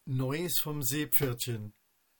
Neues vom Seepferdchen.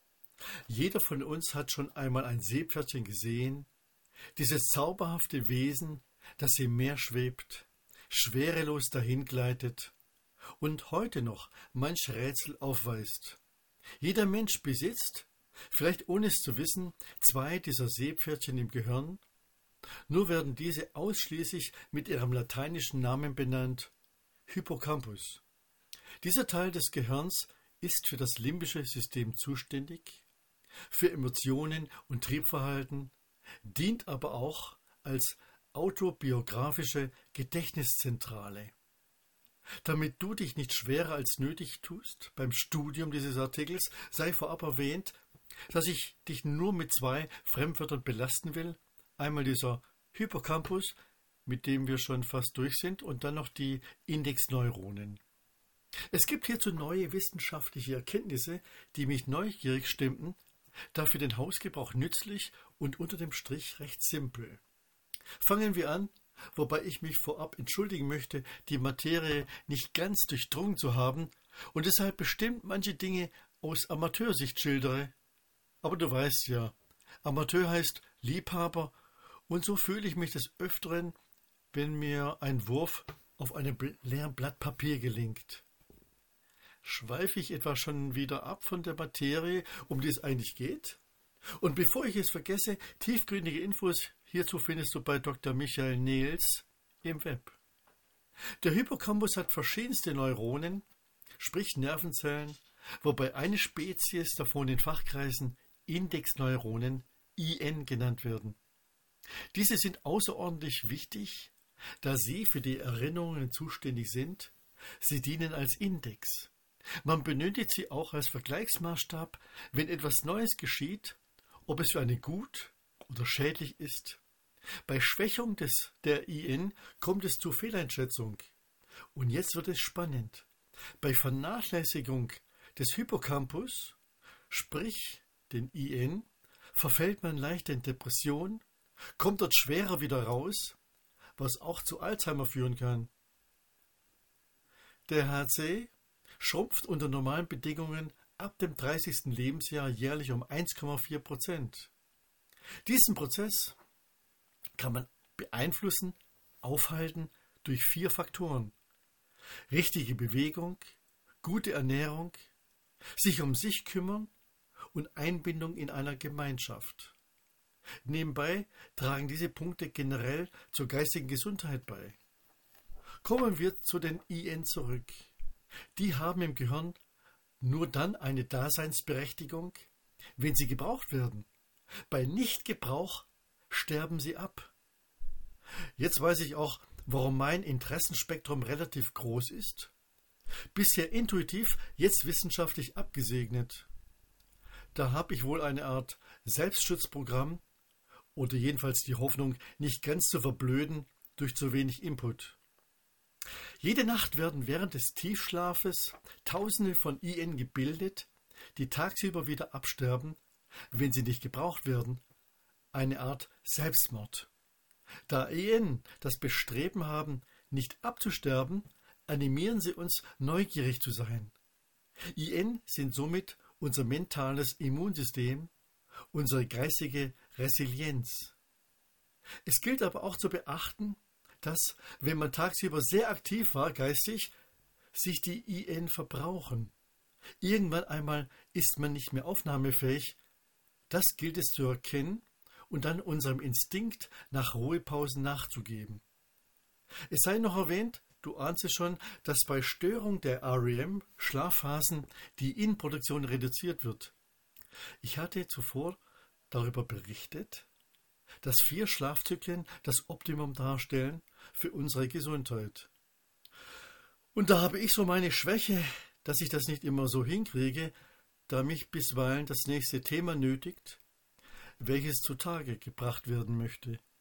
Jeder von uns hat schon einmal ein Seepferdchen gesehen, dieses zauberhafte Wesen, das im Meer schwebt, schwerelos dahingleitet und heute noch manch Rätsel aufweist. Jeder Mensch besitzt, vielleicht ohne es zu wissen, 2 dieser Seepferdchen im Gehirn, nur werden diese ausschließlich mit ihrem lateinischen Namen benannt: Hippocampus. Dieser Teil des Gehirns ist für das limbische System zuständig, für Emotionen und Triebverhalten, dient aber auch als autobiografische Gedächtniszentrale. Damit du dich nicht schwerer als nötig tust beim Studium dieses Artikels, sei vorab erwähnt, dass ich dich nur mit 2 Fremdwörtern belasten will. Einmal dieser Hippocampus, mit dem wir schon fast durch sind, und dann noch die Indexneuronen. Es gibt hierzu neue wissenschaftliche Erkenntnisse, die mich neugierig stimmten, da für den Hausgebrauch nützlich und unter dem Strich recht simpel. Fangen wir an, wobei ich mich vorab entschuldigen möchte, die Materie nicht ganz durchdrungen zu haben und deshalb bestimmt manche Dinge aus Amateursicht schildere. Aber du weißt ja, Amateur heißt Liebhaber, und so fühle ich mich des Öfteren, wenn mir ein Wurf auf einem leeren Blatt Papier gelingt. Schweife ich etwa schon wieder ab von der Materie, um die es eigentlich geht? Und bevor ich es vergesse, tiefgründige Infos hierzu findest du bei Dr. Michael Nehls im Web. Der Hippocampus hat verschiedenste Neuronen, sprich Nervenzellen, wobei eine Spezies davon in Fachkreisen Indexneuronen, IN, genannt werden. Diese sind außerordentlich wichtig, da sie für die Erinnerungen zuständig sind. Sie dienen als Index. Man benötigt sie auch als Vergleichsmaßstab, wenn etwas Neues geschieht, ob es für einen gut oder schädlich ist. Bei Schwächung der IN kommt es zur Fehleinschätzung. Und jetzt wird es spannend. Bei Vernachlässigung des Hippocampus, sprich den IN, verfällt man leicht in Depression, kommt dort schwerer wieder raus, was auch zu Alzheimer führen kann. Der HC schrumpft unter normalen Bedingungen ab dem 30. Lebensjahr jährlich um 1,4%. Diesen Prozess kann man beeinflussen, aufhalten durch 4 Faktoren: richtige Bewegung, gute Ernährung, sich um sich kümmern und Einbindung in einer Gemeinschaft. Nebenbei tragen diese Punkte generell zur geistigen Gesundheit bei. Kommen wir zu den IN zurück. Die haben im Gehirn nur dann eine Daseinsberechtigung, wenn sie gebraucht werden. Bei Nichtgebrauch sterben sie ab. Jetzt weiß ich auch, warum mein Interessenspektrum relativ groß ist. Bisher intuitiv, jetzt wissenschaftlich abgesegnet. Da habe ich wohl eine Art Selbstschutzprogramm oder jedenfalls die Hoffnung, nicht ganz zu verblöden durch zu wenig Input. Jede Nacht werden während des Tiefschlafes Tausende von IN gebildet, die tagsüber wieder absterben, wenn sie nicht gebraucht werden. Eine Art Selbstmord. Da IN das Bestreben haben, nicht abzusterben, animieren sie uns, neugierig zu sein. IN sind somit unser mentales Immunsystem, unsere geistige Resilienz. Es gilt aber auch zu beachten, dass, wenn man tagsüber sehr aktiv war, geistig, sich die IN verbrauchen. Irgendwann einmal ist man nicht mehr aufnahmefähig. Das gilt es zu erkennen und dann unserem Instinkt nach Ruhepausen nachzugeben. Es sei noch erwähnt, du ahnst es schon, dass bei Störung der REM, Schlafphasen, die IN-Produktion reduziert wird. Ich hatte zuvor darüber berichtet, dass 4 Schlafzyklen das Optimum darstellen für unsere Gesundheit. Und da habe ich so meine Schwäche, dass ich das nicht immer so hinkriege, da mich bisweilen das nächste Thema nötigt, welches zutage gebracht werden möchte.